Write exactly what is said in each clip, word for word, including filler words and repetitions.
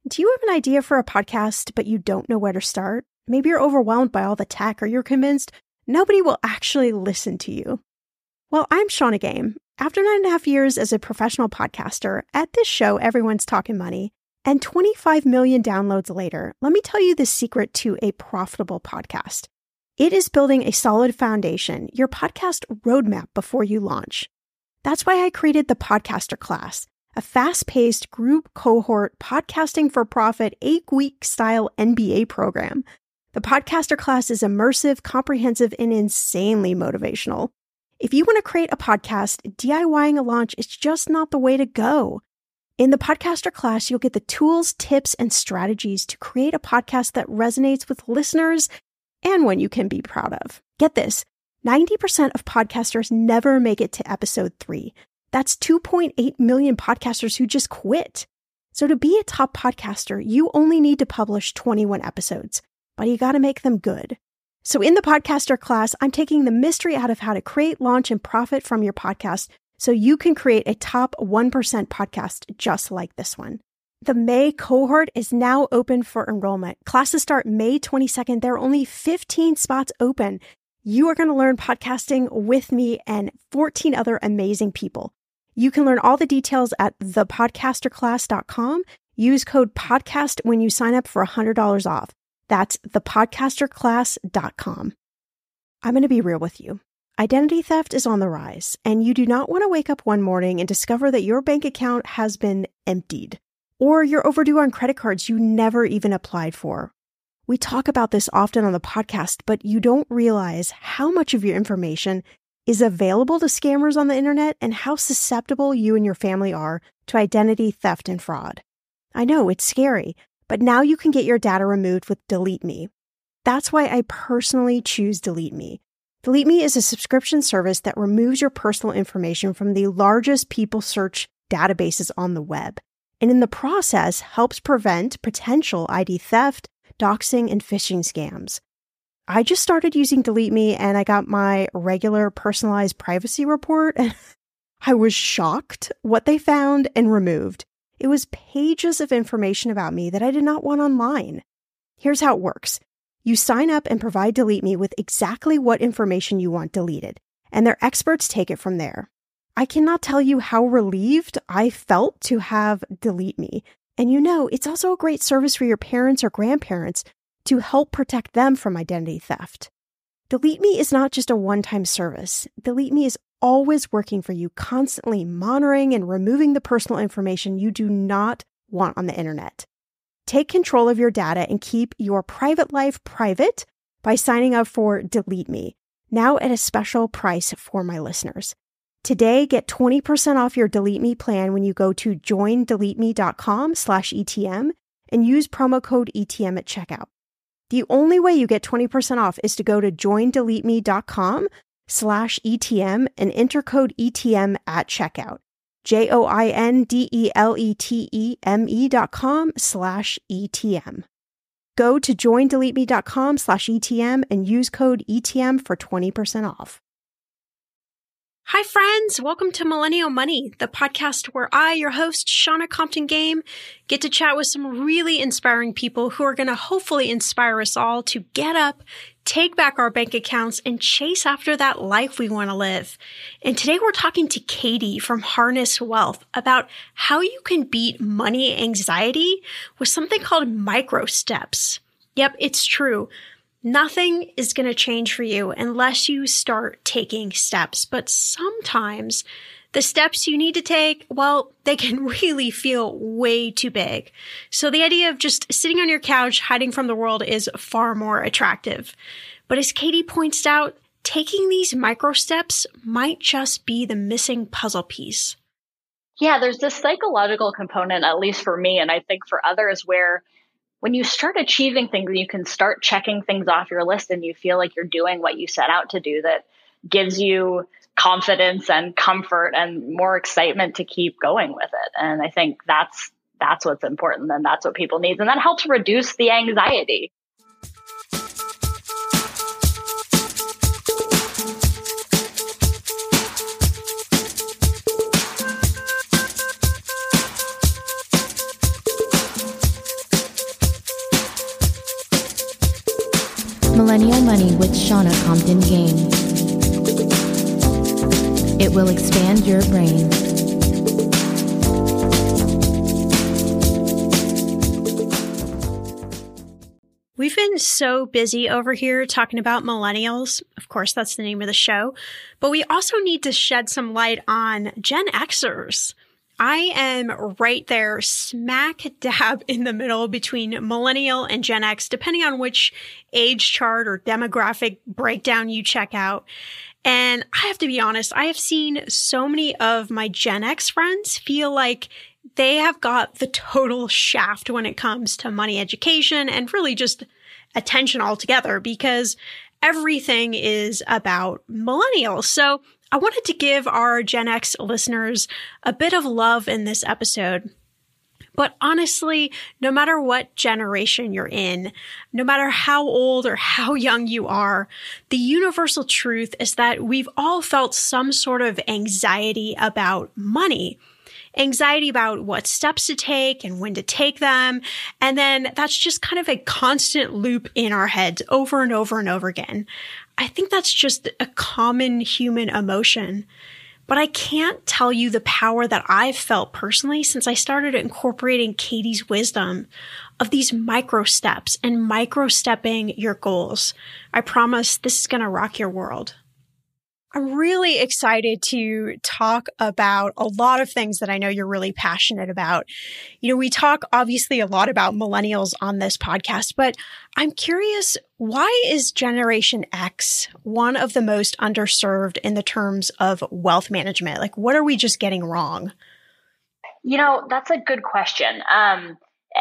Do you have an idea for a podcast, but you don't know where to start? Maybe you're overwhelmed by all the tech, or you're convinced nobody will actually listen to you. Well, I'm Shannah Game. After nine and a half years as a professional podcaster, at this show, everyone's talking money, and twenty-five million downloads later, let me tell you the secret to a profitable podcast. It is building a solid foundation, your podcast roadmap before you launch. That's why I created the Podcaster Class, a fast-paced group cohort podcasting for profit eight-week style M B A program. The Podcaster Class is immersive, comprehensive, and insanely motivational. If you want to create a podcast, DIYing a launch is just not the way to go. In the Podcaster Class, you'll get the tools, tips, and strategies to create a podcast that resonates with listeners and one you can be proud of. Get this, ninety percent of podcasters never make it to episode three. That's two point eight million podcasters who just quit. So to be a top podcaster, you only need to publish twenty-one episodes, but you got to make them good. So in the Podcaster Class, I'm taking the mystery out of how to create, launch, and profit from your podcast so you can create a top one percent podcast just like this one. The May cohort is now open for enrollment. Classes start May twenty-second. There are only fifteen spots open. You are going to learn podcasting with me and fourteen other amazing people. You can learn all the details at the podcaster class dot com. Use code PODCAST when you sign up for one hundred dollars off. That's the podcaster class dot com. I'm going to be real with you. Identity theft is on the rise, and you do not want to wake up one morning and discover that your bank account has been emptied, or you're overdue on credit cards you never even applied for. We talk about this often on the podcast, but you don't realize how much of your information is available to scammers on the internet and how susceptible you and your family are to identity theft and fraud. I know it's scary, but now you can get your data removed with Delete Me. That's why I personally choose Delete Me. Delete Me is a subscription service that removes your personal information from the largest people search databases on the web, and in the process helps prevent potential I D theft, doxing, and phishing scams. I just started using Delete Me and I got my regular personalized privacy report and I was shocked what they found and removed. It was pages of information about me that I did not want online. Here's how it works. You sign up and provide Delete Me with exactly what information you want deleted, and their experts take it from there. I cannot tell you how relieved I felt to have Delete Me. And you know, it's also a great service for your parents or grandparents to help protect them from identity theft. Delete Me is not just a one-time service. Delete Me is always working for you, constantly monitoring and removing the personal information you do not want on the internet. Take control of your data and keep your private life private by signing up for Delete Me, now at a special price for my listeners. Today, get twenty percent off your Delete Me plan when you go to join delete me dot com slash E T M and use promo code E T M at checkout. The only way you get twenty percent off is to go to join delete me dot com slash E T M and enter code E T M at checkout. J O I N D E L E T E M E dot com slash E T M. Go to join delete me dot com slash E T M and use code E T M for twenty percent off. Hi, friends. Welcome to Millennial Money, the podcast where I, your host, Shannah Compton Game, get to chat with some really inspiring people who are going to hopefully inspire us all to get up, take back our bank accounts, and chase after that life we want to live. And today we're talking to Katie from Harness Wealth about how you can beat money anxiety with something called micro steps. Yep, it's true. Nothing is going to change for you unless you start taking steps. But sometimes the steps you need to take, well, they can really feel way too big. So the idea of just sitting on your couch, hiding from the world is far more attractive. But as Katie points out, taking these micro steps might just be the missing puzzle piece. Yeah, there's this psychological component, at least for me, and I think for others, where when you start achieving things, you can start checking things off your list and you feel like you're doing what you set out to do, that gives you confidence and comfort and more excitement to keep going with it. And I think that's that's what's important, and that's what people need. And that helps reduce the anxiety. Millennial Money with Shannah Compton Game. It will expand your brain. We've been so busy over here talking about millennials. Of course, that's the name of the show. But we also need to shed some light on Gen Xers. I am right there smack dab in the middle between millennial and Gen X, depending on which age chart or demographic breakdown you check out. And I have to be honest, I have seen so many of my Gen X friends feel like they have got the total shaft when it comes to money education and really just attention altogether because everything is about millennials. So I wanted to give our Gen X listeners a bit of love in this episode. But honestly, no matter what generation you're in, no matter how old or how young you are, the universal truth is that we've all felt some sort of anxiety about money. Anxiety about what steps to take and when to take them. And then that's just kind of a constant loop in our heads over and over and over again. I think that's just a common human emotion. But I can't tell you the power that I've felt personally since I started incorporating Katie's wisdom of these micro steps and micro stepping your goals. I promise this is going to rock your world. I'm really excited to talk about a lot of things that I know you're really passionate about. You know, we talk obviously a lot about millennials on this podcast, but I'm curious, why is Generation X one of the most underserved in the terms of wealth management? Like, what are we just getting wrong? You know, that's a good question. Um,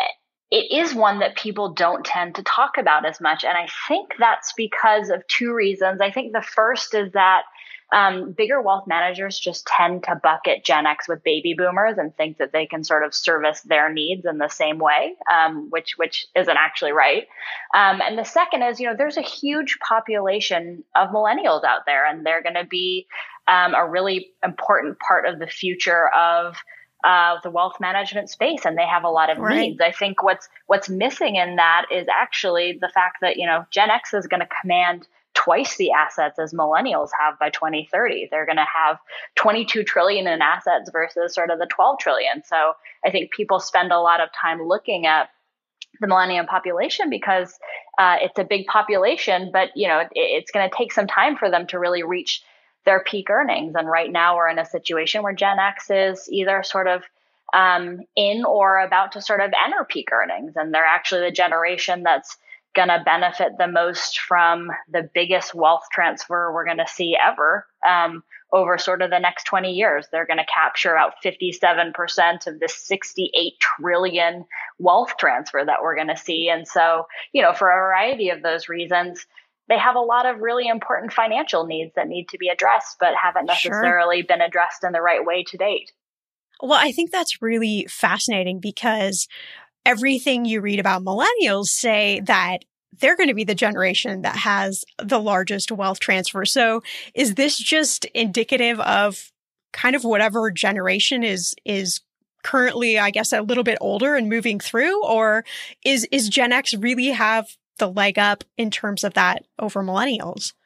it is one that people don't tend to talk about as much. And I think that's because of two reasons. I think the first is that Um, bigger wealth managers just tend to bucket Gen X with baby boomers and think that they can sort of service their needs in the same way, um, which which isn't actually right. Um, and the second is, you know, there's a huge population of millennials out there, and they're going to be um, a really important part of the future of uh, the wealth management space, and they have a lot of right. needs. I think what's what's missing in that is actually the fact that, you know, Gen X is going to command twice the assets as millennials have by twenty thirty. They're going to have twenty-two trillion in assets versus sort of the twelve trillion. So I think people spend a lot of time looking at the millennium population because uh, it's a big population, but you know, it, it's going to take some time for them to really reach their peak earnings. And right now we're in a situation where Gen X is either sort of um, in or about to sort of enter peak earnings. And they're actually the generation that's going to benefit the most from the biggest wealth transfer we're going to see ever um, over sort of the next twenty years. They're going to capture about fifty-seven percent of the sixty-eight trillion wealth transfer that we're going to see. And so, you know, for a variety of those reasons, they have a lot of really important financial needs that need to be addressed, but haven't necessarily sure. been addressed in the right way to date. Well, I think that's really fascinating because everything you read about millennials say that they're going to be the generation that has the largest wealth transfer. So is this just indicative of kind of whatever generation is is currently, I guess, a little bit older and moving through? Or is is Gen X really have the leg up in terms of that over millennials?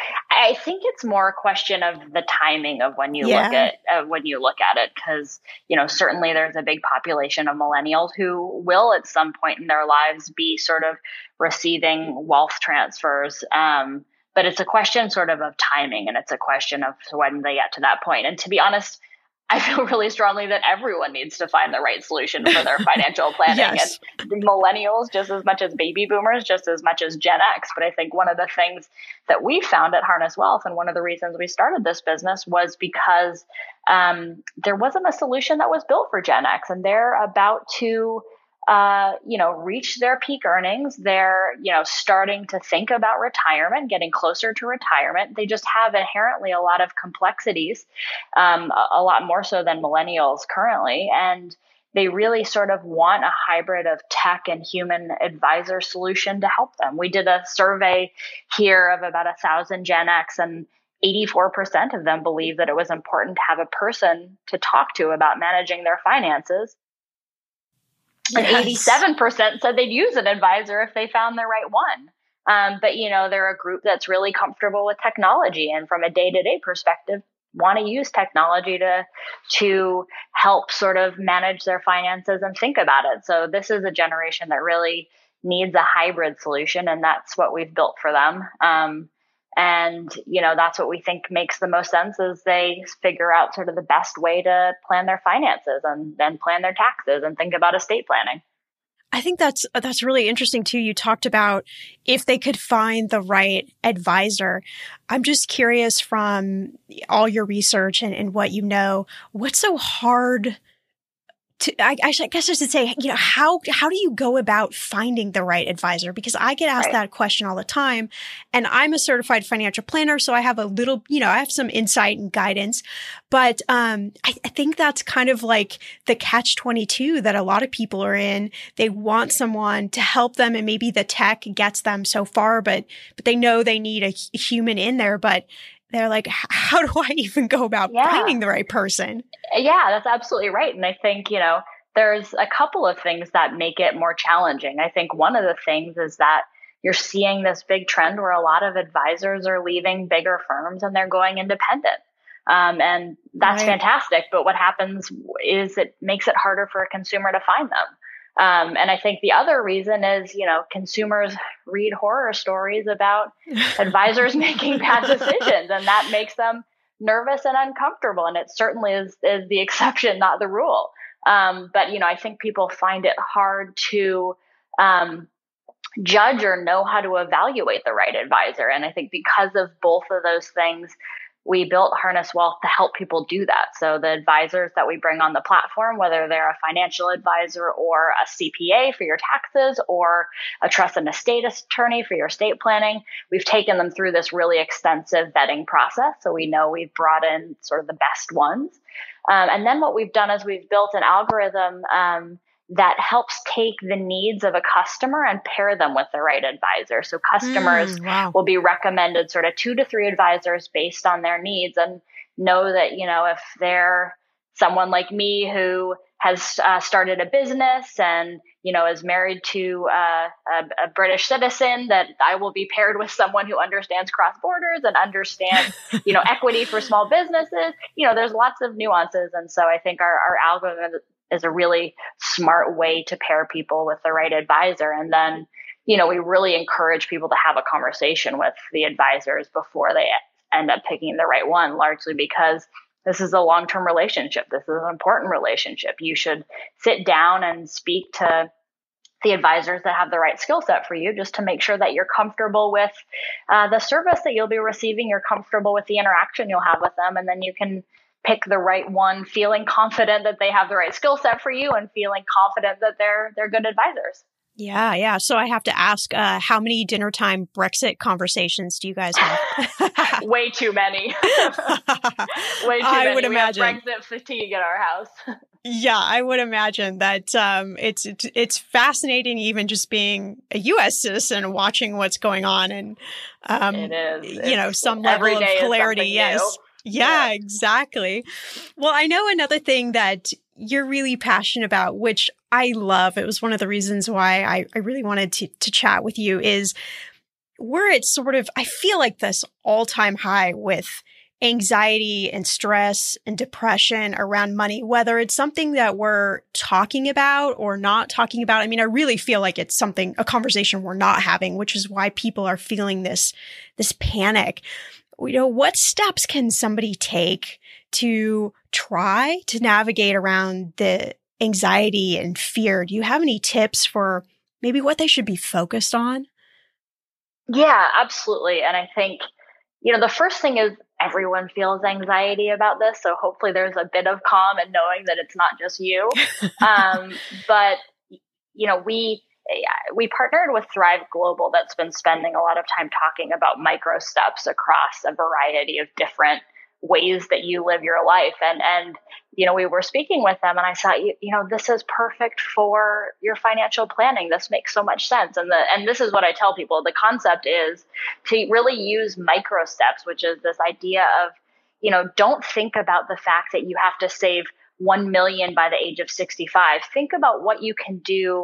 I think it's more a question of the timing of when you yeah. look at uh, when you look at it, because you know certainly there's a big population of millennials who will at some point in their lives be sort of receiving wealth transfers, um, but it's a question sort of of timing, and it's a question of when they get to that point. And to be honest, I feel really strongly that everyone needs to find the right solution for their financial planning. Yes. And millennials, just as much as baby boomers, just as much as Gen X. But I think one of the things that we found at Harness Wealth, and one of the reasons we started this business, was because um, there wasn't a solution that was built for Gen X. And they're about to Uh, you know, reach their peak earnings. They're, you know, starting to think about retirement, getting closer to retirement. They just have inherently a lot of complexities, um, a, a lot more so than millennials currently. And they really sort of want a hybrid of tech and human advisor solution to help them. We did a survey here of about a thousand Gen X, and eighty-four percent of them believe that it was important to have a person to talk to about managing their finances. And yes. eighty-seven percent said they'd use an advisor if they found the right one. Um, but, you know, they're a group that's really comfortable with technology and from a day-to-day perspective, want to use technology to to help sort of manage their finances and think about it. So this is a generation that really needs a hybrid solution, and that's what we've built for them. Um, and, you know, that's what we think makes the most sense as they figure out sort of the best way to plan their finances and then plan their taxes and think about estate planning. I think that's that's really interesting too. You talked about if they could find the right advisor. I'm just curious from all your research and, and what you know, what's so hard to, I, I guess I should say, you know, how, how do you go about finding the right advisor? Because I get asked Right. that question all the time, and I'm a certified financial planner. So I have a little, you know, I have some insight and guidance, but, um, I, I think that's kind of like the catch twenty-two that a lot of people are in. They want someone to help them, and maybe the tech gets them so far, but, but they know they need a, a human in there, but they're like, how do I even go about Yeah. finding the right person? Yeah, that's absolutely right. And I think, you know, there's a couple of things that make it more challenging. I think one of the things is that you're seeing this big trend where a lot of advisors are leaving bigger firms and they're going independent. Um, and that's Right. fantastic. But what happens is it makes it harder for a consumer to find them. Um, and I think the other reason is, you know, consumers read horror stories about advisors making bad decisions, and that makes them nervous and uncomfortable. And it certainly is, is the exception, not the rule. Um, but, you know, I think people find it hard to um, judge or know how to evaluate the right advisor. And I think because of both of those things, we built Harness Wealth to help people do that. So the advisors that we bring on the platform, whether they're a financial advisor or a C P A for your taxes or a trust and estate attorney for your estate planning, we've taken them through this really extensive vetting process. So we know we've brought in sort of the best ones. Um, and then what we've done is we've built an algorithm um, that helps take the needs of a customer and pair them with the right advisor. So customers Mm, wow. will be recommended sort of two to three advisors based on their needs, and know that, you know, if they're someone like me who has uh, started a business and, you know, is married to uh, a, a British citizen, that I will be paired with someone who understands cross borders and understands, you know, equity for small businesses. You know, there's lots of nuances. And so I think our, our algorithm is a really smart way to pair people with the right advisor. And then, you know, we really encourage people to have a conversation with the advisors before they end up picking the right one, largely because this is a long-term relationship. This is an important relationship. You should sit down and speak to the advisors that have the right skill set for you, just to make sure that you're comfortable with uh, the service that you'll be receiving. You're comfortable with the interaction you'll have with them, and then you can pick the right one, feeling confident that they have the right skill set for you and feeling confident that they're they're good advisors. Yeah, yeah. So I have to ask, uh, how many dinner time Brexit conversations do you guys have? Way too many. Way too I many. would we imagine. have Brexit fatigue at our house. Yeah, I would imagine that um, it's, it's it's fascinating, even just being a U S citizen and watching what's going on, and um, It is. you know, It's- some level every of day is hilarity. something Yes. new. Yeah, Yeah. exactly. Well, I know another thing that you're really passionate about, which I love. It was one of the reasons why I, I really wanted to, to chat with you, is we're at sort of, I feel like this all-time high with anxiety and stress and depression around money, whether it's something that we're talking about or not talking about. I mean, I really feel like it's something, a conversation we're not having, which is why people are feeling this, this panic. You know, what steps can somebody take to try to navigate around the anxiety and fear? Do you have any tips for maybe what they should be focused on? Yeah, absolutely. And I think, you know, the first thing is everyone feels anxiety about this. So hopefully there's a bit of calm and knowing that it's not just you. um, but, you know, we, we partnered with Thrive Global that's been spending a lot of time talking about micro steps across a variety of different ways that you live your life. And, and, you know, we were speaking with them and I thought, you, you know, this is perfect for your financial planning. This makes so much sense. And the, and this is what I tell people. The concept is to really use micro steps, which is this idea of, you know, don't think about the fact that you have to save one million by the age of sixty-five. Think about what you can do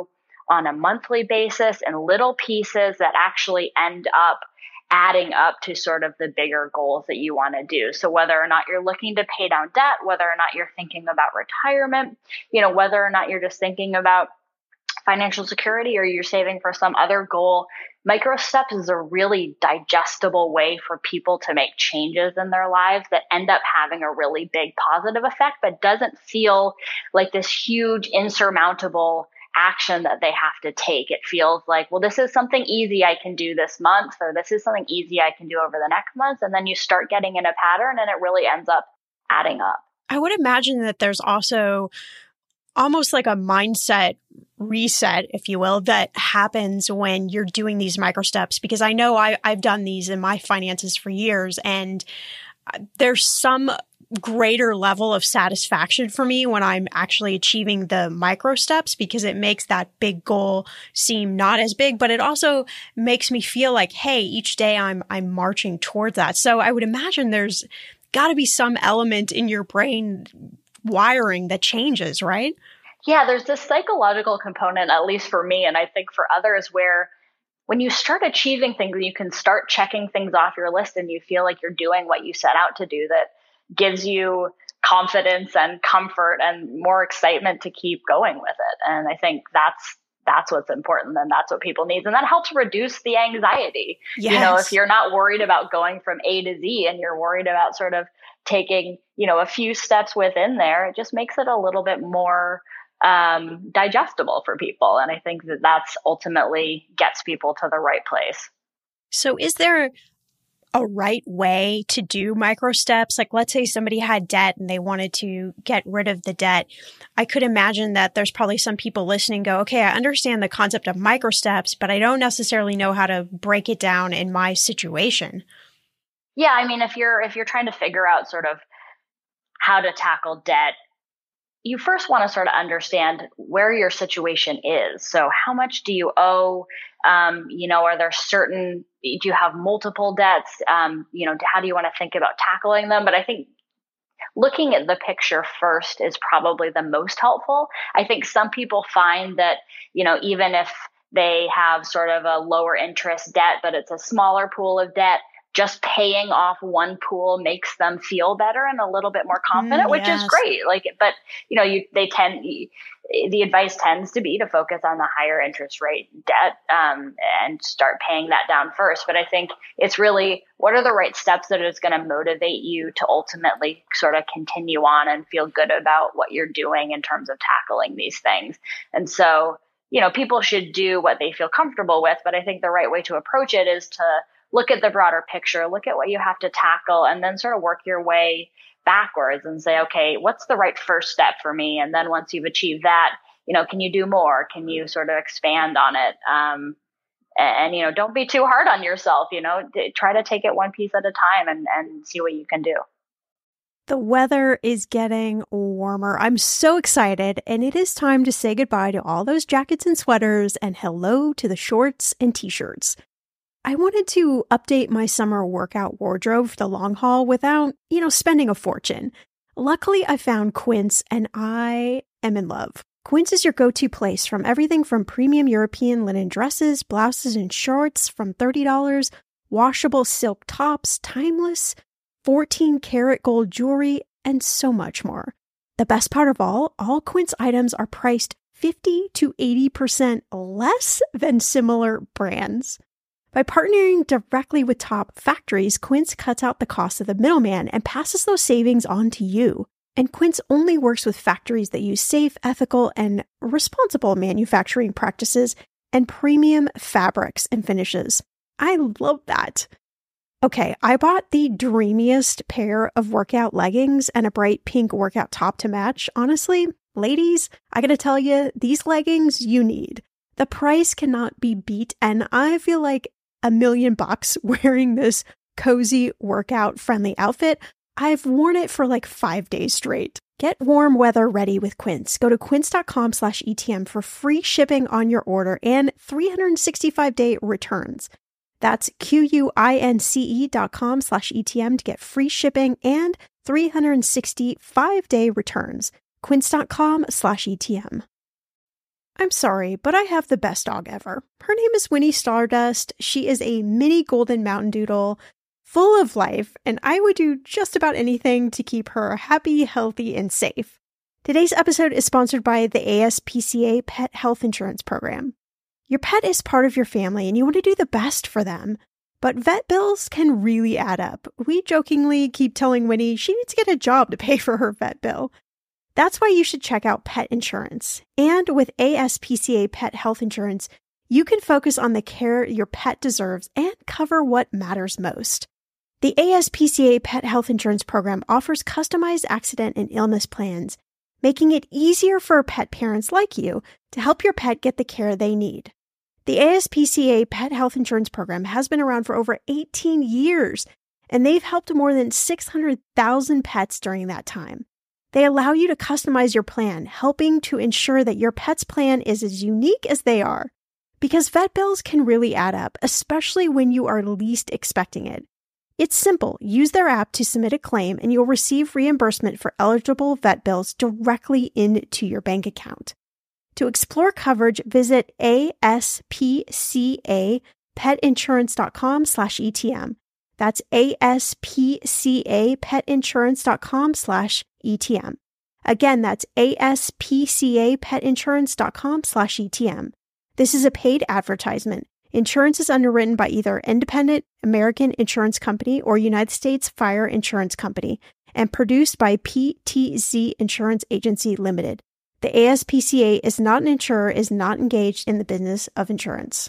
on a monthly basis in little pieces that actually end up adding up to sort of the bigger goals that you want to do. So whether or not you're looking to pay down debt, whether or not you're thinking about retirement, you know, whether or not you're just thinking about financial security or you're saving for some other goal, micro steps is a really digestible way for people to make changes in their lives that end up having a really big positive effect, but doesn't feel like this huge insurmountable action that they have to take. It feels like, well, this is something easy I can do this month, or this is something easy I can do over the next month. And then you start getting in a pattern and it really ends up adding up. I would imagine that there's also almost like a mindset reset, if you will, that happens when you're doing these micro steps, because I know I, I've done these in my finances for years, and there's some greater level of satisfaction for me when I'm actually achieving the micro steps, because it makes that big goal seem not as big, but it also makes me feel like, hey, each day I'm I'm marching towards that. So I would imagine there's got to be some element in your brain wiring that changes, right? Yeah, there's this psychological component, at least for me, and I think for others, where when you start achieving things, you can start checking things off your list and you feel like you're doing what you set out to do, that gives you confidence and comfort and more excitement to keep going with it. And I think that's that's what's important, and that's what people need. And that helps reduce the anxiety. Yes. You know, if you're not worried about going from A to Z and you're worried about sort of taking, you know, a few steps within there, it just makes it a little bit more um, digestible for people. And I think that that's ultimately gets people to the right place. So is there a right way to do micro steps? Like, let's say somebody had debt and they wanted to get rid of the debt. I could imagine that there's probably some people listening go, okay, I understand the concept of micro steps, but I don't necessarily know how to break it down in my situation. Yeah, I mean, if you're if you're trying to figure out sort of how to tackle debt, you first want to sort of understand where your situation is. So how much do you owe? Um, you know, are there certain, do you have multiple debts? Um, you know, how do you want to think about tackling them? But I think looking at the picture first is probably the most helpful. I think some people find that, you know, even if they have sort of a lower interest debt, but it's a smaller pool of debt, just paying off one pool makes them feel better and a little bit more confident, mm, which yes. is great. Like, but you know, you, they tend, the advice tends to be to focus on the higher interest rate debt, um, and start paying that down first. But I think it's really, what are the right steps that is going to motivate you to ultimately sort of continue on and feel good about what you're doing in terms of tackling these things. And so, you know, people should do what they feel comfortable with, but I think the right way to approach it is to look at the broader picture, look at what you have to tackle, and then sort of work your way backwards and say, okay, what's the right first step for me? And then once you've achieved that, you know, can you do more? Can you sort of expand on it? Um, and, and, you know, don't be too hard on yourself, you know, d- try to take it one piece at a time and, and see what you can do. The weather is getting warmer. I'm so excited, and it is time to say goodbye to all those jackets and sweaters and hello to the shorts and t-shirts. I wanted to update my summer workout wardrobe for the long haul without, you know, spending a fortune. Luckily, I found Quince and I am in love. Quince is your go-to place from everything from premium European linen dresses, blouses, and shorts from thirty dollars, washable silk tops, timeless, fourteen karat gold jewelry, and so much more. The best part of all, all Quince items are priced fifty to eighty percent less than similar brands. By partnering directly with top factories, Quince cuts out the cost of the middleman and passes those savings on to you. And Quince only works with factories that use safe, ethical, and responsible manufacturing practices and premium fabrics and finishes. I love that. Okay, I bought the dreamiest pair of workout leggings and a bright pink workout top to match. Honestly, ladies, I gotta tell you, these leggings you need. The price cannot be beat, and I feel like a million bucks wearing this cozy workout friendly outfit. I've worn it for like five days straight. Get warm weather ready with Quince. Go to quince.com slash ETM for free shipping on your order and three hundred sixty-five day returns. That's Q-U-I-N-C-E dot com slash ETM to get free shipping and three hundred sixty-five day returns. Quince.com slash ETM. I'm sorry, but I have the best dog ever. Her name is Winnie Stardust. She is a mini golden mountain doodle, full of life, and I would do just about anything to keep her happy, healthy, and safe. Today's episode is sponsored by the A S P C A Pet Health Insurance Program. Your pet is part of your family, and you want to do the best for them. But vet bills can really add up. We jokingly keep telling Winnie she needs to get a job to pay for her vet bill. That's why you should check out pet insurance. And with A S P C A Pet Health Insurance, you can focus on the care your pet deserves and cover what matters most. The A S P C A Pet Health Insurance Program offers customized accident and illness plans, making it easier for pet parents like you to help your pet get the care they need. The A S P C A Pet Health Insurance Program has been around for over eighteen years, and they've helped more than six hundred thousand pets during that time. They allow you to customize your plan, helping to ensure that your pet's plan is as unique as they are. Because vet bills can really add up, especially when you are least expecting it. It's simple. Use their app to submit a claim, and you'll receive reimbursement for eligible vet bills directly into your bank account. To explore coverage, visit aspcapetinsurance.com slash ETM. That's aspcapetinsurance.com slash ETM. Again, that's aspcapetinsurance.com slash ETM. This is a paid advertisement. Insurance is underwritten by either Independent American Insurance Company or United States Fire Insurance Company and produced by P T Z Insurance Agency Limited. The A S P C A is not an insurer, is not engaged in the business of insurance.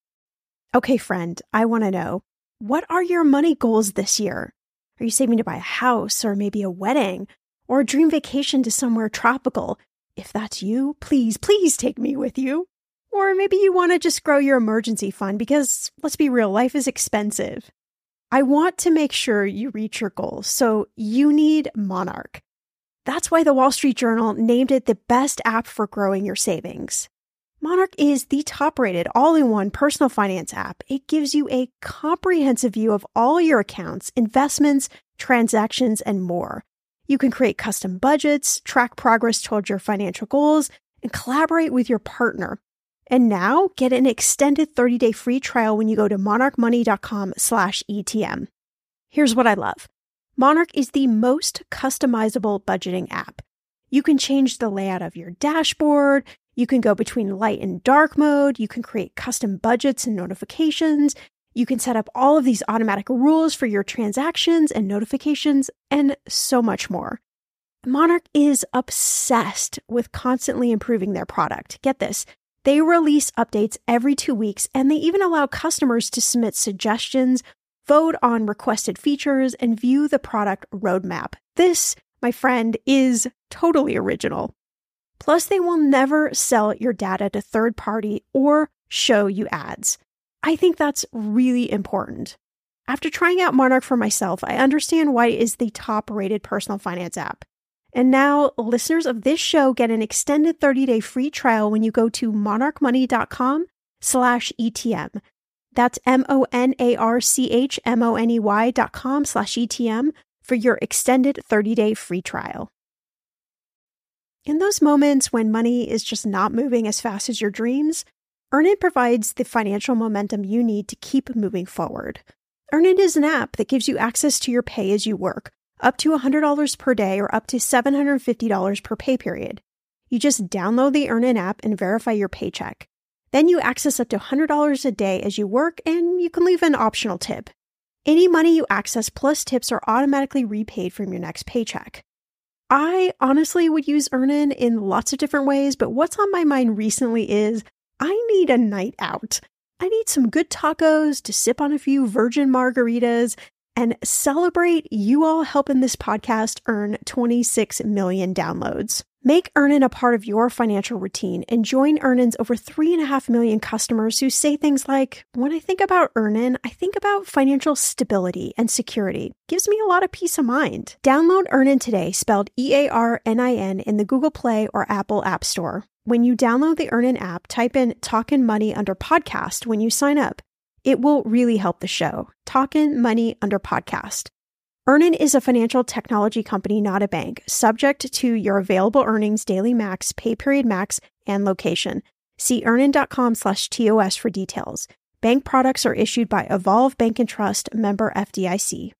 Okay, friend, I want to know, what are your money goals this year? Are you saving to buy a house or maybe a wedding or a dream vacation to somewhere tropical? If that's you, please, please take me with you. Or maybe you want to just grow your emergency fund because, let's be real, life is expensive. I want to make sure you reach your goals, so you need Monarch. That's why the Wall Street Journal named it the best app for growing your savings. Monarch is the top-rated, all-in-one personal finance app. It gives you a comprehensive view of all your accounts, investments, transactions, and more. You can create custom budgets, track progress toward your financial goals, and collaborate with your partner. And now, get an extended thirty-day free trial when you go to monarchmoney.com slash ETM. Here's what I love. Monarch is the most customizable budgeting app. You can change the layout of your dashboard. You can go between light and dark mode. You can create custom budgets and notifications. You can set up all of these automatic rules for your transactions and notifications, and so much more. Monarch is obsessed with constantly improving their product. Get this. They release updates every two weeks, and they even allow customers to submit suggestions, vote on requested features, and view the product roadmap. This, my friend, is totally original. Plus, they will never sell your data to third party or show you ads. I think that's really important. After trying out Monarch for myself, I understand why it is the top-rated personal finance app. And now, listeners of this show get an extended thirty-day free trial when you go to monarchmoney.com slash ETM. That's M-O-N-A-R-C-H-M-O-N-E-Y dot com slash ETM for your extended thirty-day free trial. In those moments when money is just not moving as fast as your dreams, Earnin provides the financial momentum you need to keep moving forward. Earnin is an app that gives you access to your pay as you work, up to one hundred dollars per day or up to seven hundred fifty dollars per pay period. You just download the Earnin app and verify your paycheck. Then you access up to one hundred dollars a day as you work, and you can leave an optional tip. Any money you access plus tips are automatically repaid from your next paycheck. I honestly would use Earnin in lots of different ways, but what's on my mind recently is I need a night out. I need some good tacos to sip on a few virgin margaritas and celebrate you all helping this podcast earn twenty-six million downloads. Make Earnin a part of your financial routine and join Earnin's over three and a half million customers who say things like, when I think about Earnin, I think about financial stability and security. Gives me a lot of peace of mind. Download Earnin today, spelled E A R N I N, in the Google Play or Apple App Store. When you download the Earnin app, type in Talkin' Money under podcast when you sign up. It will really help the show. Talkin' Money under podcast. Earnin is a financial technology company, not a bank, subject to your available earnings, daily max, pay period max, and location. See earnin.com slash TOS for details. Bank products are issued by Evolve Bank and Trust, member F D I C.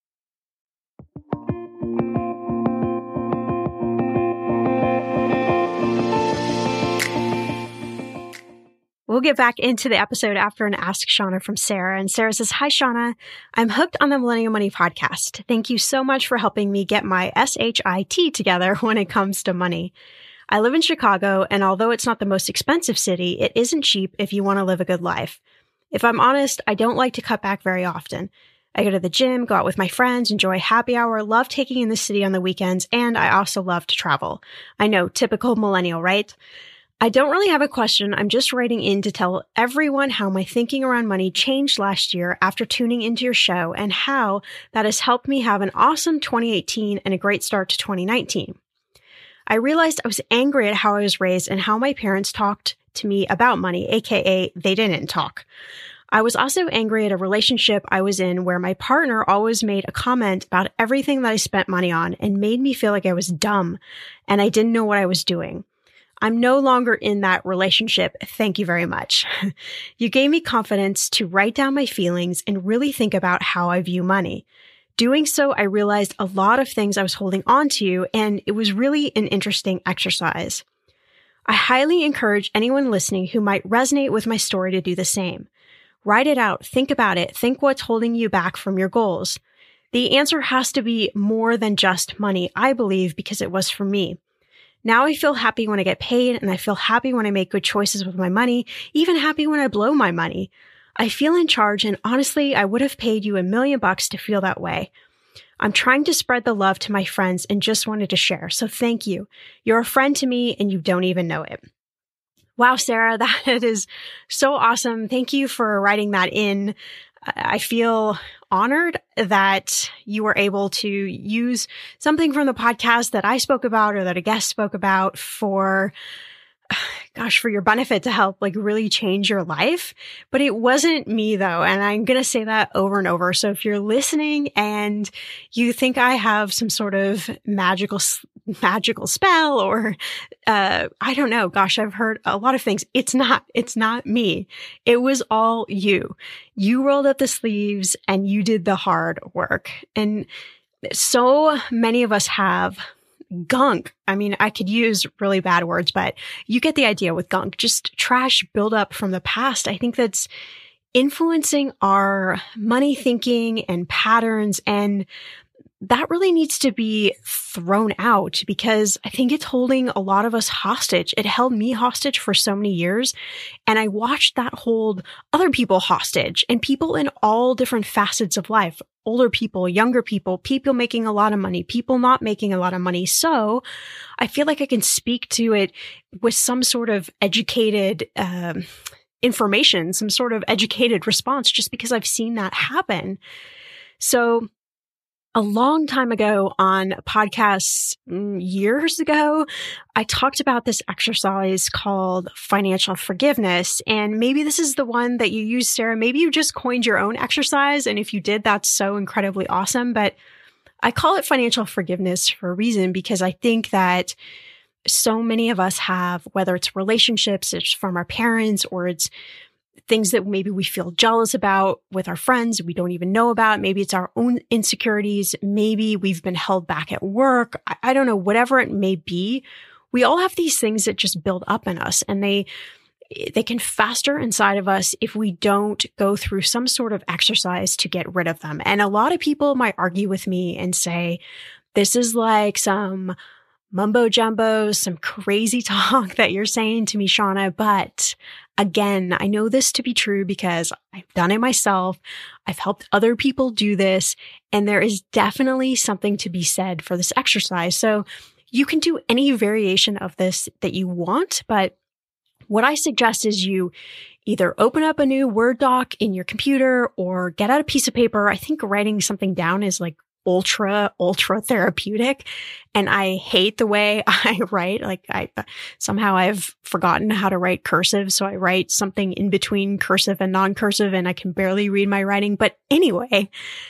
We'll get back into the episode after an Ask Shauna from Sarah. And Sarah says, "Hi, Shauna. I'm hooked on the Millennial Money podcast. Thank you so much for helping me get my S H I T together when it comes to money. I live in Chicago, and although it's not the most expensive city, it isn't cheap if you want to live a good life. If I'm honest, I don't like to cut back very often. I go to the gym, go out with my friends, enjoy happy hour, love taking in the city on the weekends, and I also love to travel. I know, typical millennial, right? I don't really have a question. I'm just writing in to tell everyone how my thinking around money changed last year after tuning into your show and how that has helped me have an awesome twenty eighteen and a great start to twenty nineteen. I realized I was angry at how I was raised and how my parents talked to me about money, aka they didn't talk. I was also angry at a relationship I was in where my partner always made a comment about everything that I spent money on and made me feel like I was dumb and I didn't know what I was doing. I'm no longer in that relationship. Thank you very much. You gave me confidence to write down my feelings and really think about how I view money. Doing so, I realized a lot of things I was holding on to, and it was really an interesting exercise. I highly encourage anyone listening who might resonate with my story to do the same. Write it out, think about it, think what's holding you back from your goals. The answer has to be more than just money, I believe, because it was for me. Now I feel happy when I get paid, and I feel happy when I make good choices with my money, even happy when I blow my money. I feel in charge, and honestly, I would have paid you a million bucks to feel that way. I'm trying to spread the love to my friends and just wanted to share, so thank you. You're a friend to me, and you don't even know it." Wow, Sarah, that is so awesome. Thank you for writing that in. I feel honored that you were able to use something from the podcast that I spoke about or that a guest spoke about for, gosh, for your benefit to help like really change your life. But it wasn't me though. And I'm going to say that over and over. So if you're listening and you think I have some sort of magical, magical spell or, uh, I don't know, gosh, I've heard a lot of things. It's not, it's not me. It was all you. You rolled up the sleeves and you did the hard work. And so many of us have gunk. I mean, I could use really bad words, but you get the idea with gunk, just trash buildup from the past. I think that's influencing our money thinking and patterns. And that really needs to be thrown out because I think it's holding a lot of us hostage. It held me hostage for so many years. And I watched that hold other people hostage and people in all different facets of life. Older people, younger people, people making a lot of money, people not making a lot of money. So I feel like I can speak to it with some sort of educated um, information, some sort of educated response, just because I've seen that happen. So a long time ago on podcasts, years ago, I talked about this exercise called financial forgiveness. And maybe this is the one that you use, Sarah. Maybe you just coined your own exercise. And if you did, that's so incredibly awesome. But I call it financial forgiveness for a reason, because I think that so many of us have, whether it's relationships, it's from our parents, or it's things that maybe we feel jealous about with our friends we don't even know about. Maybe it's our own insecurities. Maybe we've been held back at work. I, I don't know, whatever it may be. We all have these things that just build up in us, and they they can fester inside of us if we don't go through some sort of exercise to get rid of them. And a lot of people might argue with me and say, this is like some mumbo jumbo, some crazy talk that you're saying to me, Shauna. But again, I know this to be true because I've done it myself. I've helped other people do this. And there is definitely something to be said for this exercise. So you can do any variation of this that you want. But what I suggest is you either open up a new Word doc in your computer or get out a piece of paper. I think writing something down is like ultra, ultra therapeutic. And I hate the way I write. Like I, somehow I've forgotten how to write cursive. So I write something in between cursive and non-cursive and I can barely read my writing. But anyway,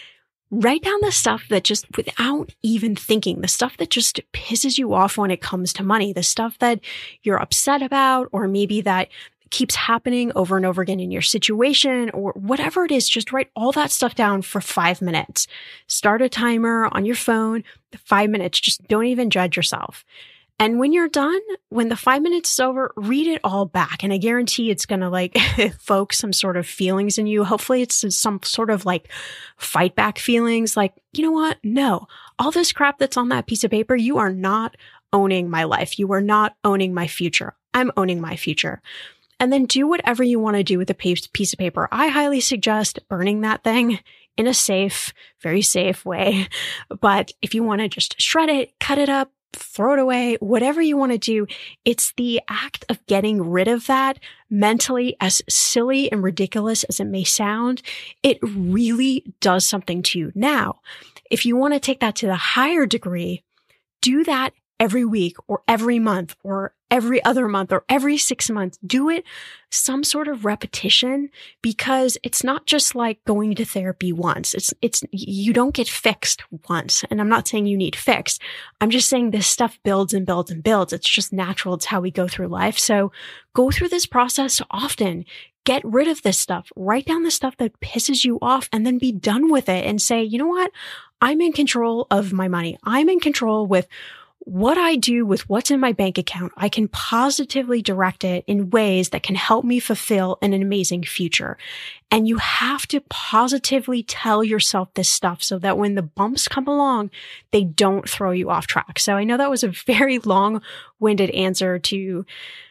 Write down the stuff that just, without even thinking, the stuff that just pisses you off when it comes to money, the stuff that you're upset about, or maybe that keeps happening over and over again in your situation, or whatever it is. Just write all that stuff down for five minutes. Start a timer on your phone, five minutes. Just don't even judge yourself. And when you're done, when the five minutes is over, read it all back. And I guarantee it's going to like evoke some sort of feelings in you. Hopefully it's some sort of like fight back feelings like, you know what? No, all this crap that's on that piece of paper, you are not owning my life. You are not owning my future. I'm owning my future. And then do whatever you want to do with a piece of paper. I highly suggest burning that thing in a safe, very safe way. But if you want to just shred it, cut it up, throw it away, whatever you want to do, it's the act of getting rid of that mentally, as silly and ridiculous as it may sound, it really does something to you. Now, if you want to take that to the higher degree, do that every week or every month or every other month or every six months. Do it some sort of repetition, because it's not just like going to therapy once. It's, it's, you don't get fixed once. And I'm not saying you need fixed. I'm just saying this stuff builds and builds and builds. It's just natural. It's how we go through life. So go through this process often. Get rid of this stuff. Write down the stuff that pisses you off and then be done with it and say, you know what? I'm in control of my money. I'm in control with what I do with what's in my bank account. I can positively direct it in ways that can help me fulfill an amazing future. And you have to positively tell yourself this stuff so that when the bumps come along, they don't throw you off track. So I know that was a very long-winded answer to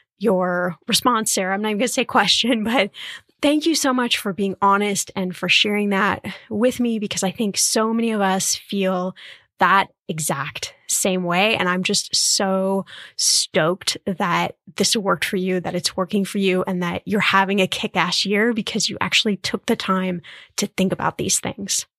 your response, Sarah. I'm not even going to say question, but thank you so much for being honest and for sharing that with me, because I think so many of us feel that exact same way. And I'm just so stoked that this worked for you, that it's working for you, and that you're having a kick-ass year because you actually took the time to think about these things.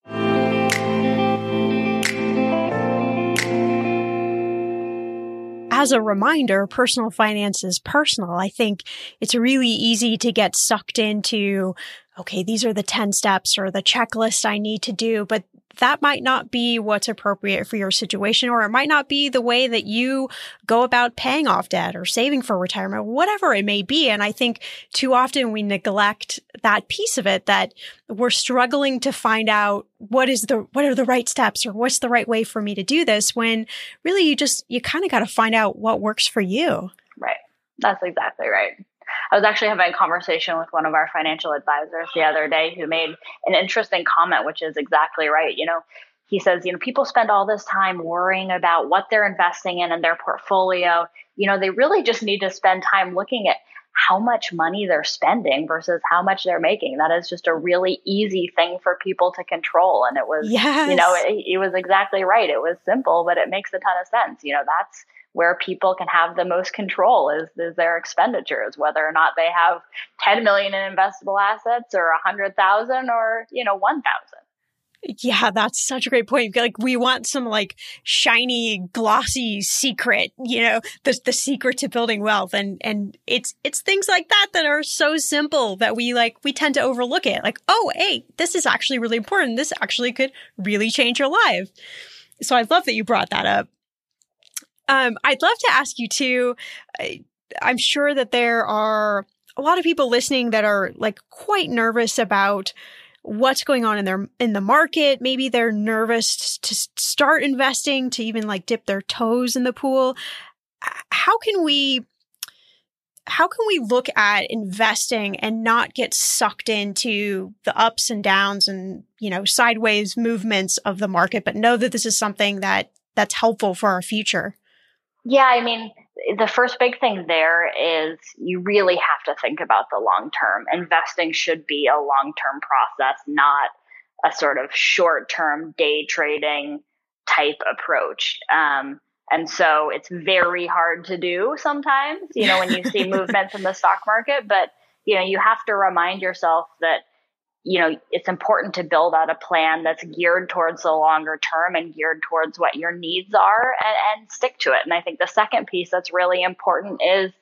As a reminder, personal finance is personal. I think it's really easy to get sucked into, okay, these are the ten steps or the checklist I need to do, but that might not be what's appropriate for your situation, or it might not be the way that you go about paying off debt or saving for retirement, whatever it may be. And I think too often we neglect that piece of it, that we're struggling to find out what is the, what are the right steps or what's the right way for me to do this, when really you just, you kind of got to find out what works for you. Right. That's exactly right. I was actually having a conversation with one of our financial advisors the other day who made an interesting comment, which is exactly right. You know, he says, you know, people spend all this time worrying about what they're investing in in their portfolio. You know, they really just need to spend time looking at how much money they're spending versus how much they're making. That is just a really easy thing for people to control. And it was, yes. you know, it, it was exactly right. It was simple, but it makes a ton of sense. You know, that's where people can have the most control is, is their expenditures, whether or not they have ten million in investable assets or a hundred thousand or, you know, one thousand. Yeah, that's such a great point. Like, we want some like shiny, glossy secret, you know, the the secret to building wealth. And and it's it's things like that that are so simple that we like, we tend to overlook it. Like, oh, hey, this is actually really important. This actually could really change your life. So I love that you brought that up. Um, I'd love to ask you too, I'm sure that there are a lot of people listening that are like quite nervous about what's going on in their, in the market. Maybe they're nervous to start investing, to even like dip their toes in the pool. How can we, how can we look at investing and not get sucked into the ups and downs and, you know, sideways movements of the market, but know that this is something that that's helpful for our future? Yeah, I mean, the first big thing there is you really have to think about the long term. Investing should be a long-term process, not a sort of short-term day trading type approach. Um, and so it's very hard to do sometimes, you know, when you see movements in the stock market, but, you know, you have to remind yourself that, you know, it's important to build out a plan that's geared towards the longer term and geared towards what your needs are, and, and stick to it. And I think the second piece that's really important is,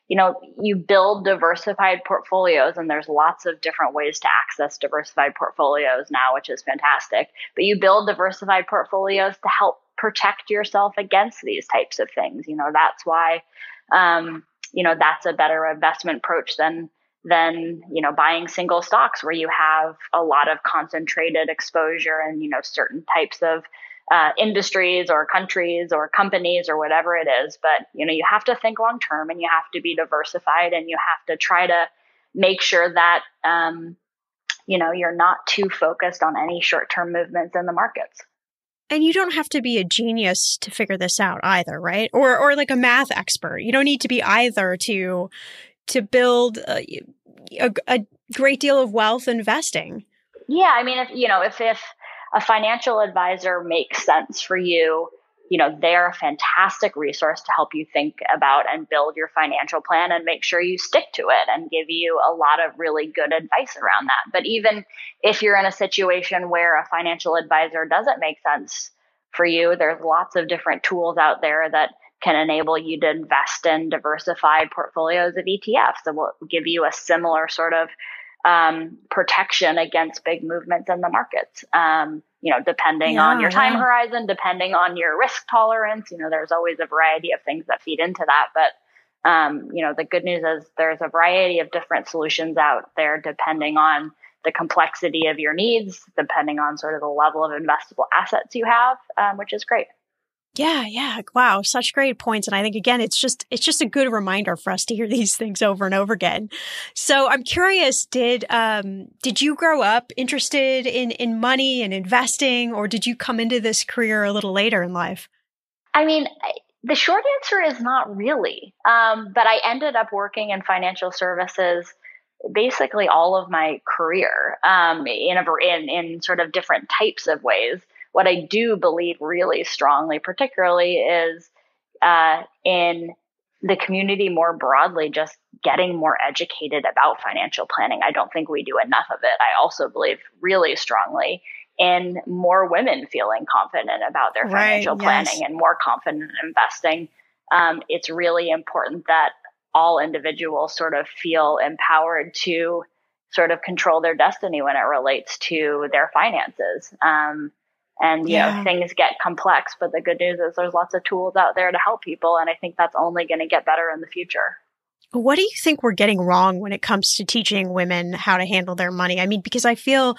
you know, you build diversified portfolios, and there's lots of different ways to access diversified portfolios now, which is fantastic. But you build diversified portfolios to help protect yourself against these types of things. You know, that's why, um, you know, that's a better investment approach than than, you know, buying single stocks where you have a lot of concentrated exposure and, you know, certain types of uh, industries or countries or companies or whatever it is. But, you know, you have to think long term, and you have to be diversified, and you have to try to make sure that, um, you know, you're not too focused on any short term movements in the markets. And you don't have to be a genius to figure this out either, right? Or or like a math expert. You don't need to be either to to build a, a, a great deal of wealth investing. Yeah, I mean, if you know, if if a financial advisor makes sense for you, you know, they're a fantastic resource to help you think about and build your financial plan and make sure you stick to it and give you a lot of really good advice around that. But even if you're in a situation where a financial advisor doesn't make sense for you, there's lots of different tools out there that can enable you to invest in diversified portfolios of E T Fs that will give you a similar sort of um, protection against big movements in the markets. Um, you know, depending yeah, on your time yeah. horizon, depending on your risk tolerance, you know, there's always a variety of things that feed into that. But, um, you know, the good news is there's a variety of different solutions out there depending on the complexity of your needs, depending on sort of the level of investable assets you have, um, which is great. Yeah, yeah. Wow, such great points. And I think, again, it's just it's just a good reminder for us to hear these things over and over again. So I'm curious, did um did you grow up interested in in money and investing, or did you come into this career a little later in life? I mean, the short answer is not really. Um, but I ended up working in financial services basically all of my career um, in, a, in in sort of different types of ways. What I do believe really strongly, particularly, is uh, in the community more broadly, just getting more educated about financial planning. I don't think we do enough of it. I also believe really strongly in more women feeling confident about their Right, financial yes. planning and more confident in investing. Um, it's really important that all individuals sort of feel empowered to sort of control their destiny when it relates to their finances. Um, And, you Yeah. know, things get complex, but the good news is there's lots of tools out there to help people. And I think that's only going to get better in the future. What do you think we're getting wrong when it comes to teaching women how to handle their money? I mean, because I feel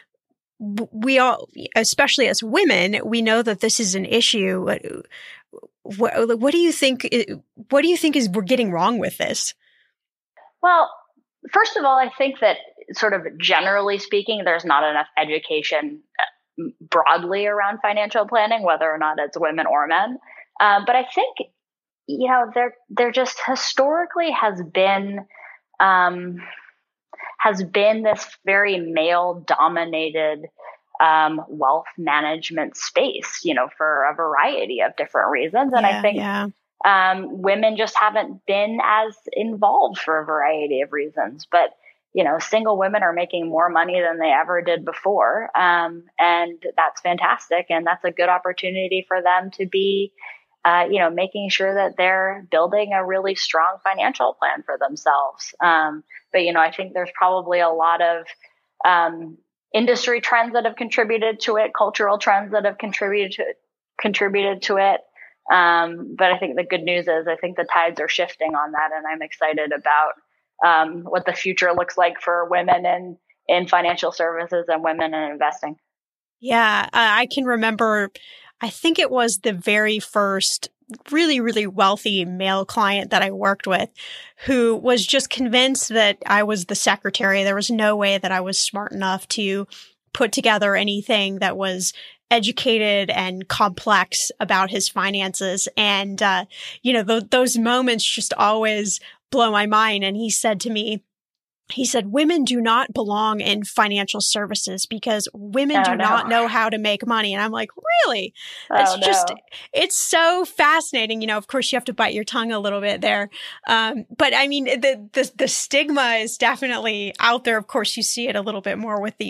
we all, especially as women, we know that this is an issue. What, what, what do you think? What do you think is we're getting wrong with this? Well, first of all, I think that sort of generally speaking, there's not enough education broadly around financial planning, whether or not it's women or men. Um, but I think, you know, there there just historically has been um, has been this very male dominated um, wealth management space, you know, for a variety of different reasons. And Yeah, I think yeah. um, women just haven't been as involved for a variety of reasons. But you know, single women are making more money than they ever did before. Um, and that's fantastic. And that's a good opportunity for them to be, uh, you know, making sure that they're building a really strong financial plan for themselves. Um, but, you know, I think there's probably a lot of um, industry trends that have contributed to it, cultural trends that have contributed to it, contributed to it. Um, but I think the good news is I think the tides are shifting on that. And I'm excited about Um, what the future looks like for women in, in financial services and women in investing. Yeah, I can remember, I think it was the very first really, really wealthy male client that I worked with who was just convinced that I was the secretary. There was no way that I was smart enough to put together anything that was educated and complex about his finances. And, uh, you know, th- those moments just always blow my mind. And he said to me, he said, women do not belong in financial services because women Oh, do no. not know how to make money. And I'm like, really? It's Oh, no. just, it's so fascinating. You know, of course you have to bite your tongue a little bit there. Um, but I mean, the, the, the stigma is definitely out there. Of course, you see it a little bit more with the,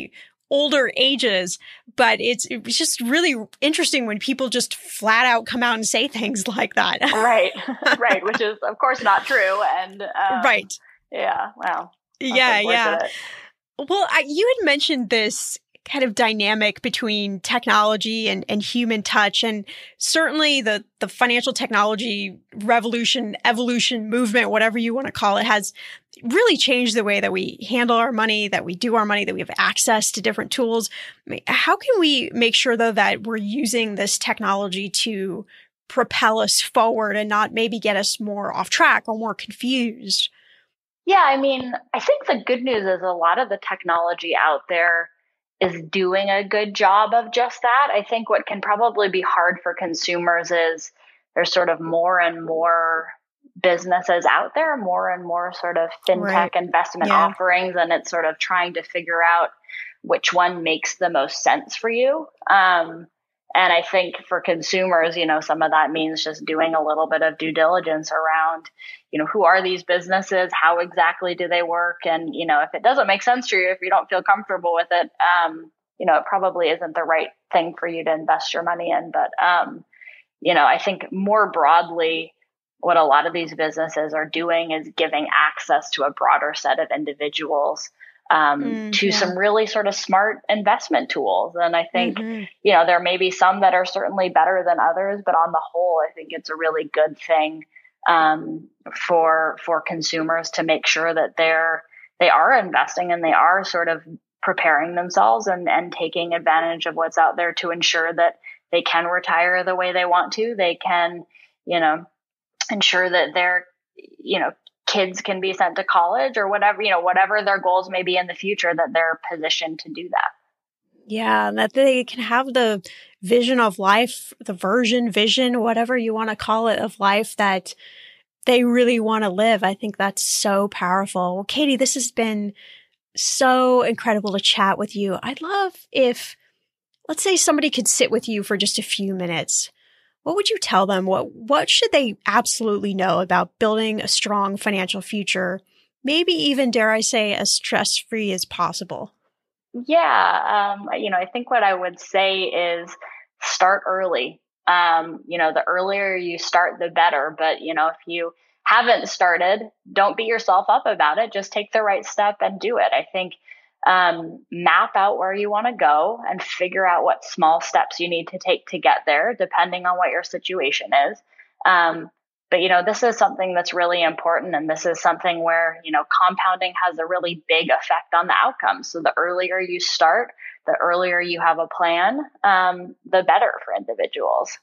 older ages, but it's, it's just really interesting when people just flat out come out and say things like that. Right. Right. Which is, of course, not true. And um, right. Yeah. Well. Yeah. Yeah. Well, I, you had mentioned this kind of dynamic between technology and, and human touch. And certainly the, the financial technology revolution, evolution, movement, whatever you want to call it, has really changed the way that we handle our money, that we do our money, that we have access to different tools. I mean, how can we make sure, though, that we're using this technology to propel us forward and not maybe get us more off track or more confused? Yeah, I mean, I think the good news is a lot of the technology out there is doing a good job of just that. I think what can probably be hard for consumers is there's sort of more and more businesses out there, more and more sort of fintech right. investment yeah. offerings, and it's sort of trying to figure out which one makes the most sense for you. Um, and I think for consumers, you know, some of that means just doing a little bit of due diligence around, you know, who are these businesses? How exactly do they work? And, you know, if it doesn't make sense to you, if you don't feel comfortable with it, um, you know, it probably isn't the right thing for you to invest your money in. But, um, you know, I think more broadly, what a lot of these businesses are doing is giving access to a broader set of individuals um, mm, to yeah. some really sort of smart investment tools. And I think, mm-hmm. you know, there may be some that are certainly better than others, but on the whole, I think it's a really good thing um, for for consumers to make sure that they're they are investing and they are sort of preparing themselves and, and taking advantage of what's out there to ensure that they can retire the way they want to. They can, you know, ensure that their, you know, kids can be sent to college or whatever, you know, whatever their goals may be in the future, that they're positioned to do that. Yeah, and that they can have the vision of life, the version, vision, whatever you want to call it, of life that they really want to live. I think that's so powerful. Well, Katie, this has been so incredible to chat with you. I'd love if, let's say somebody could sit with you for just a few minutes. What would you tell them? What what should they absolutely know about building a strong financial future? Maybe even, dare I say, as stress-free as possible? Yeah. Um, you know, I think what I would say is start early. Um, you know, the earlier you start, the better. But, you know, if you haven't started, don't beat yourself up about it. Just take the right step and do it. I think um, map out where you want to go and figure out what small steps you need to take to get there, depending on what your situation is. Um, but, you know, this is something that's really important. And this is something where, you know, compounding has a really big effect on the outcome. So the earlier you start, the earlier you have a plan, um, the better for individuals.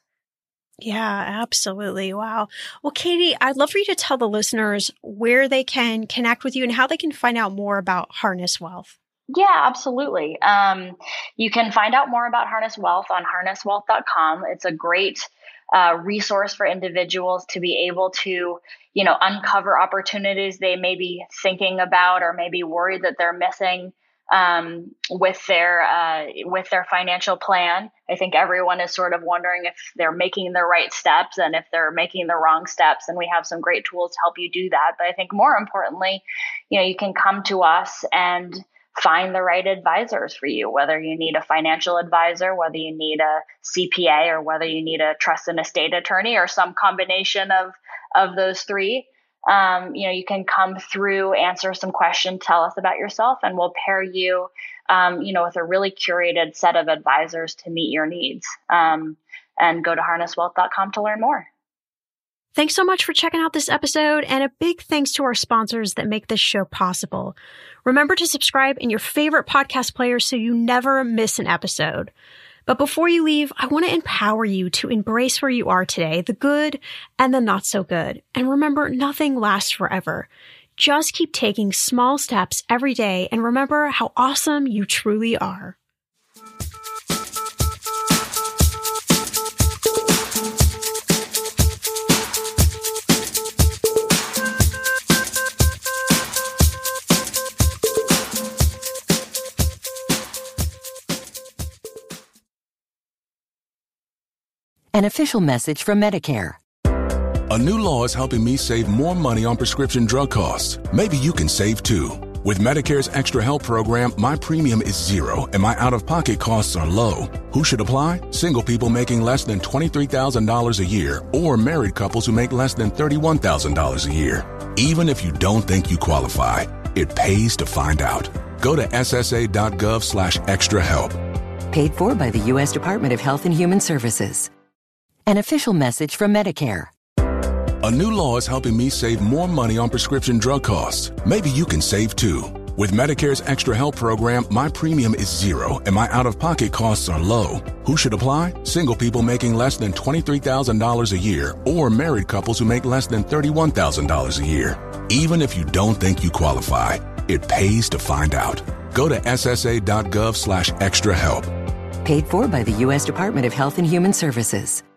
Yeah, absolutely. Wow. Well, Katie, I'd love for you to tell the listeners where they can connect with you and how they can find out more about Harness Wealth. Yeah, absolutely. Um, you can find out more about Harness Wealth on harness wealth dot com. It's a great uh, resource for individuals to be able to, you know, uncover opportunities they may be thinking about or maybe worried that they're missing um, with their uh, with their financial plan. I think everyone is sort of wondering if they're making the right steps and if they're making the wrong steps. And we have some great tools to help you do that. But I think more importantly, you know, you can come to us and find the right advisors for you, whether you need a financial advisor, whether you need a C P A, or whether you need a trust and estate attorney, or some combination of, of those three. Um, you know, you can come through, answer some questions, tell us about yourself, and we'll pair you, um, you know, with a really curated set of advisors to meet your needs. Um, and go to harness wealth dot com to learn more. Thanks so much for checking out this episode, and a big thanks to our sponsors that make this show possible. Remember to subscribe in your favorite podcast player so you never miss an episode. But before you leave, I want to empower you to embrace where you are today, the good and the not so good. And remember, nothing lasts forever. Just keep taking small steps every day and remember how awesome you truly are. An official message from Medicare. A new law is helping me save more money on prescription drug costs. Maybe you can save too. With Medicare's Extra Help program, my premium is zero and my out-of-pocket costs are low. Who should apply? Single people making less than twenty-three thousand dollars a year or married couples who make less than thirty-one thousand dollars a year. Even if you don't think you qualify, it pays to find out. Go to ssa.gov slash extra help. Paid for by the U S Department of Health and Human Services. An official message from Medicare. A new law is helping me save more money on prescription drug costs. Maybe you can save too. With Medicare's Extra Help program, my premium is zero and my out-of-pocket costs are low. Who should apply? Single people making less than twenty-three thousand dollars a year or married couples who make less than thirty-one thousand dollars a year. Even if you don't think you qualify, it pays to find out. Go to ssa.gov slash extra help. Paid for by the U S Department of Health and Human Services.